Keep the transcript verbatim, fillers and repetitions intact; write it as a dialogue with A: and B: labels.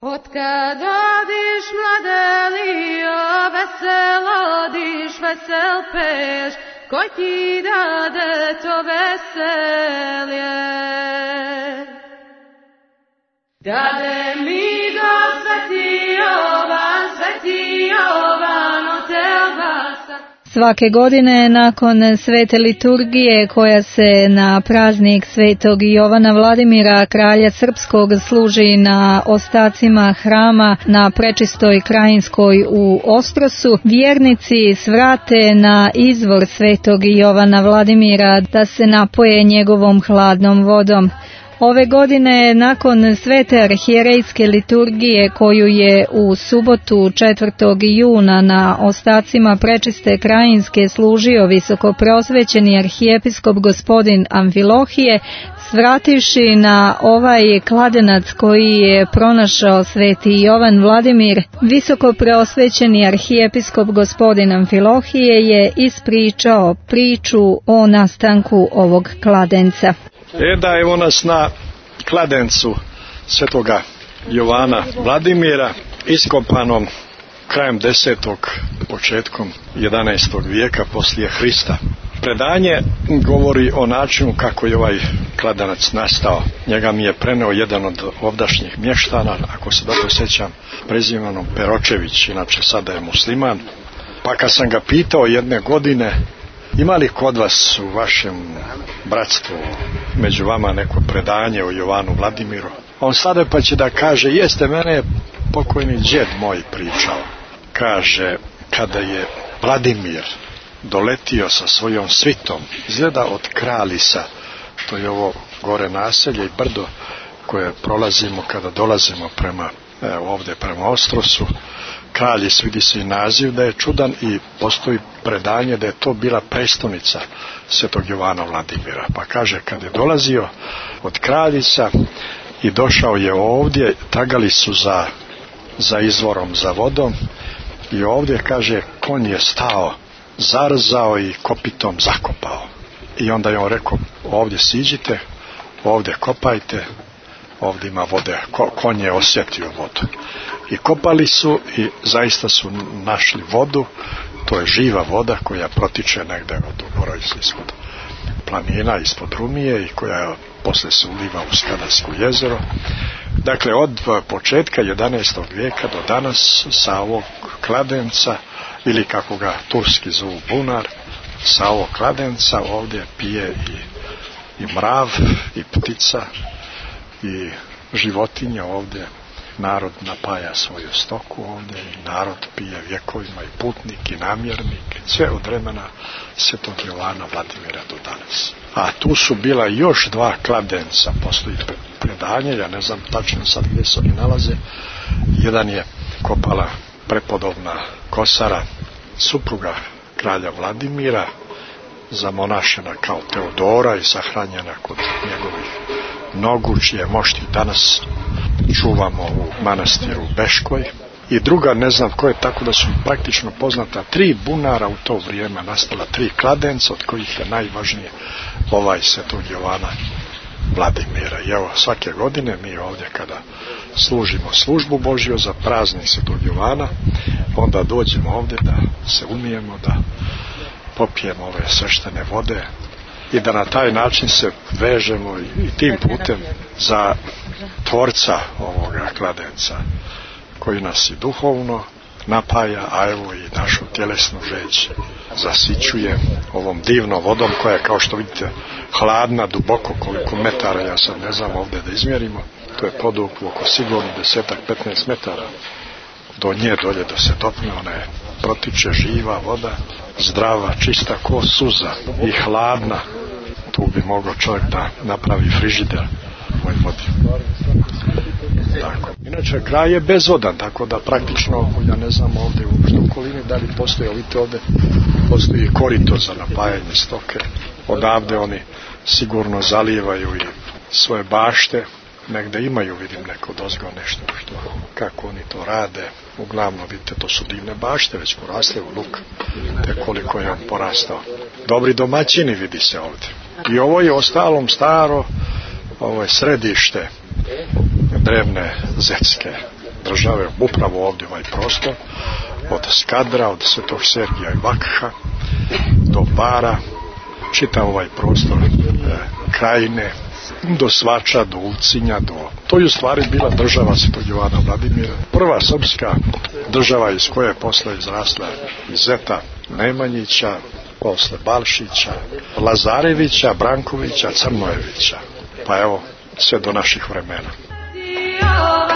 A: Otkad odiš mladelio, veselo odiš, vesel peš, ko ti dade to veselje? Dade mi do sveti Jovan, sveti Jovan od Elbasa.
B: Svake godine nakon svete liturgije koja se na praznik svetog Jovana Vladimira, kralja srpskog, služi na ostacima hrama na Prečistoj Krajinskoj u Ostrosu, vjernici svrate na izvor svetog Jovana Vladimira da se napoje njegovom hladnom vodom. Ove godine, nakon svete arhijerejske liturgije koju je u subotu četvrtog juna na ostacima Prečiste Krajinske služio visokopreosvećeni arhijepiskop gospodin Amfilohije, svrativši na ovaj kladenac koji je pronašao sveti Jovan Vladimir, visokopreosvećeni arhijepiskop gospodin Amfilohije je ispričao priču o nastanku ovog kladenca.
C: E da, evo nas na kladencu svetoga Jovana Vladimira, iskopanom krajem desetog, početkom jedanaestog vijeka poslije Hrista. Predanje govori o načinu kako je ovaj kladenac nastao. Njega mi je preneo jedan od ovdašnjih mještana, ako se dobro sjećam, prezimenom Peročević, inače sada je musliman. Pa kad sam ga pitao jedne godine, ima li kod vas u vašem bratstvu među vama neko predanje o Jovanu Vladimiru? On sada pa će da kaže, jeste, mene je pokojni džed moj pričao. Kaže, kada je Vladimir doletio sa svojom svitom, izgleda od Kralisa, to je ovo gore naselje i brdo koje prolazimo kada dolazimo prema, evo, ovdje prema Ostrosu. Kraljes, vidi se i naziv da je čudan i postoji predanje da je to bila prestolnica svetog Jovana Vladimira. Pa kaže, kad je dolazio od Kraljica i došao je ovdje, tagali su za, za izvorom, za vodom, i ovdje, kaže, konj je stao, zarzao i kopitom zakopao. I onda je on rekao, ovdje siđite, ovdje kopajte, ovdje ima vode. Ko, konj je osjetio vodu. I kopali su i zaista su našli vodu. To je živa voda koja protiče negdje od ugora ispod planina, ispod Rumije, i koja posle se uliva u Skadarsko jezero. Dakle, od početka jedanaestog vijeka do danas sa ovog kladenca, ili kako ga turski zovu bunar, sa ovog kladenca ovdje pije i, i mrav, i ptica, i životinja ovdje. Narod napaja svoju stoku ovdje i narod pije vjekovima, i putnik i namjernik, sve od vremena svetog Jovana Vladimira do danas. A tu su bila još dva kladenca, postoji predanje, ja ne znam tačno sad gdje se oni nalaze. Jedan je kopala prepodobna Kosara, supruga kralja Vladimira, zamonašena kao Teodora i sahranjena kod njegovih nogu, čije mošti danas čuvamo u manastiru Beškoj. I druga, ne znam ko je, tako da su praktično poznata tri bunara u to vrijeme, nastala tri kladenca, od kojih je najvažnije ovaj svetog Jovana Vladimira. I evo, svake godine mi ovdje kada služimo službu Božju za praznik svetog Jovana, onda dođemo ovdje da se umijemo, da popijemo ove sveštene vode i da na taj način se vežemo i tim putem za tvorca ovoga kladenca, koji nas i duhovno napaja, a evo i našu tjelesnu žeđ zasićuje ovom divnom vodom koja je, kao što vidite, hladna, duboko koliko metara, ja sad ne znam ovdje da izmjerimo, to je poduplo oko sigurno desetak, petnaest metara do nje dolje da se dopne. Ona je, protiče živa voda, zdrava, čista ko suza i hladna. Tu bi mogao čovjek da napravi frižider u ovoj vodi. Tako. Inače, kraj je bezvodan, tako da praktično, ja ne znam ovdje u okolini da li postoji, vidite ovdje postoji korito za napajanje stoke. Odavde oni sigurno zalijevaju i svoje bašte. Negde imaju, vidim, neko dozgo nešto što, kako oni to rade. Uglavnom, vidite, to su divne bašte, već porasle u luk, te koliko je on porastao. Dobri domaćini, vidi se ovdje. I ovo je ostalom staro, ovo je središte drevne zetske države, upravo ovdje ovaj prostor, od Skadra, od Svetog Sergija i Vakha do Bara, čitav ovaj prostor e, Krajine, do Svača, do Ulcinja, do... To je u stvari bila država Svetog Jovana Vladimira. Prva srpska država iz koje je posle izrasla Zeta Nemanjića, posle Balšića, Lazarevića, Brankovića, Crnojevića. Pa evo, sve do naših vremena.